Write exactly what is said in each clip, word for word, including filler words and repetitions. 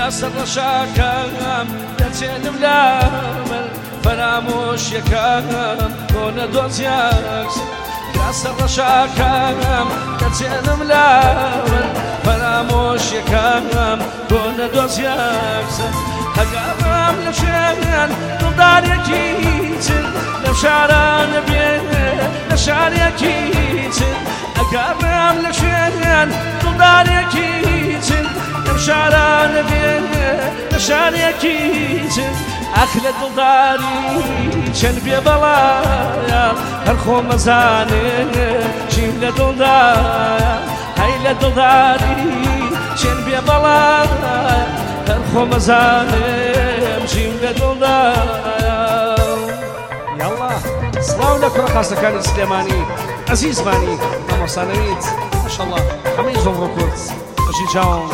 كراسة رشاكم دەچێنم لامل فرامۆش یەکەم بۆ نەدۆزیاکس کراسە ڕەشاکەم دەچێنم لامل فرامۆش یەکەم بۆ نەدۆزیاکس هەگەڕام لە شوێن دڵدارێکی چن لەو شارانە بێ لە شارێکی چن هەگەڕام لە شوێن دڵدارێکی چن لەو شارانە بێ لە شارێکی چن ئەخ لە دڵداری چەند بێ بەڵایە هەر خۆ مەزانێ چیم لە دڵدایە هەی لە دڵداری چەند بێ بەڵایە هەر خۆ مەزانێم چیم لە دڵدایە یاڵڵا سڵاو لە کوڕە خاسەکانی سلێمانی عەزیزمانی مامۆستانەویت ماشەڵڵا هەمەی زۆڕۆ کورد بەشی چاوم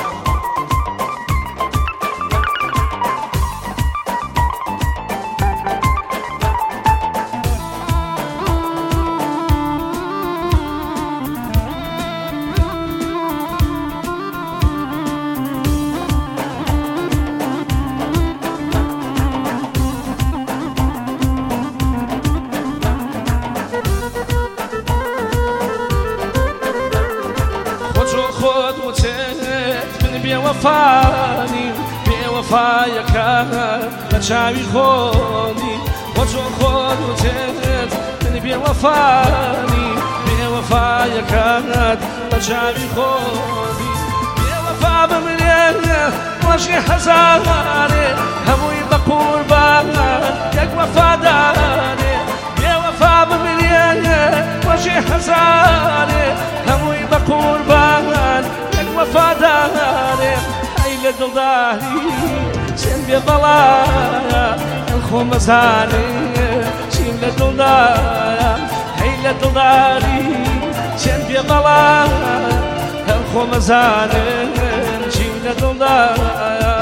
بێوەفانی بێوەفایەکە لە چاوی خۆمی وەجۆ خۆت وتێت من بێوەفانی بێوەفایەکەت لە چاوی خۆمی بێوەفا بمرێ وەژی هەزارێ هەمووی بە قوربان یەک وەفادارێ بێوەفا بمرێ وەژی هەزارێ هەمووی بە قوربان یەک وەفادارێ لە دڵداری چەند بێ بەڵایە خۆ مەزانێ چیم لە دڵدایە هەی لە دڵداری چەند بێ بەڵایە هەر خۆ مەزانێ چیم لە دڵدایە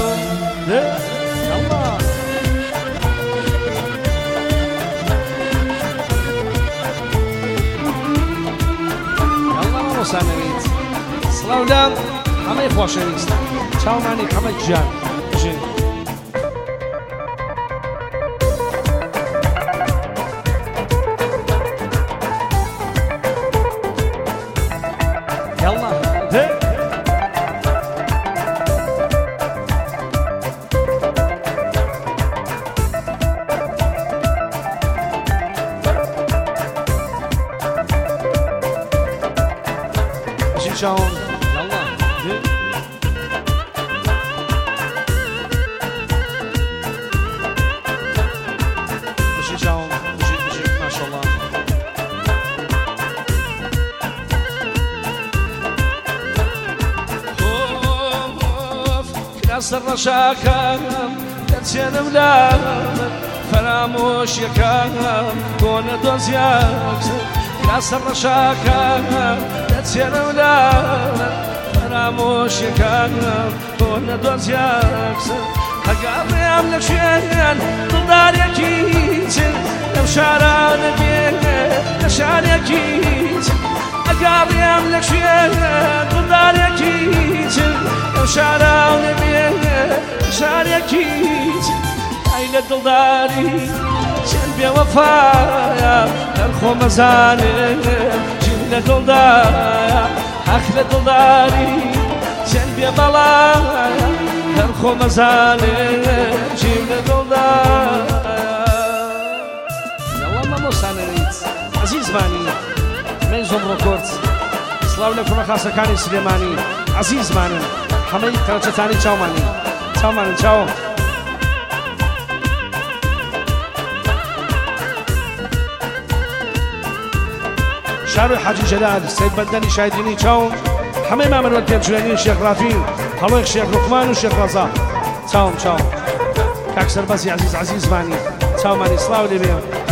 مۆسانەویت سڵاو لام همه خۆشەویست چاومانی همه گیان بژین یاڵڵا دێ بژین چاوم كراسة رشاكم دەچێنم لامل فرامۆش یەکەم بۆ نەدۆزیاکس کراسە ڕەشاکەم دەچێنم لامل فرامۆش یەکەم بۆ نەدۆزیاکس هەگەڕێم لە شوێن دڵدارێکی چن لەو شارانە بێ لە شارێکی چن هەگەڕێم لە شوێن دڵدارێکی چن لەو شارانە بێ شارێکی ئەی لە دڵداری چەند بێوەفایە هەر خۆ مەزانێ چیم لە دڵدایە ئەخ لە دڵداری چەند بێ بەڵایە هەر خۆ مەزانێ چیم لە دڵدایە یاڵڵا مامۆستانەویت عەزیزمانی من زۆڕۆ کورد سڵاو لە کوڕە خاسەکانی سلێمانی عەزیزمانن هەمەی کەڵچەتانی چاومانی چاومانن چاوم شارۆی حاجی جەلال سەید بەندەنی شایدینی چاوم هەمەی مامەروەر پێمچوێنی شێخ ڕافین هەڵۆی شێخ لوقمان و شێخ ڕەزا چاوم چاوم کاک سەربەزی عەزیز عەزیزمانی چاومانی سڵاو لێ بێ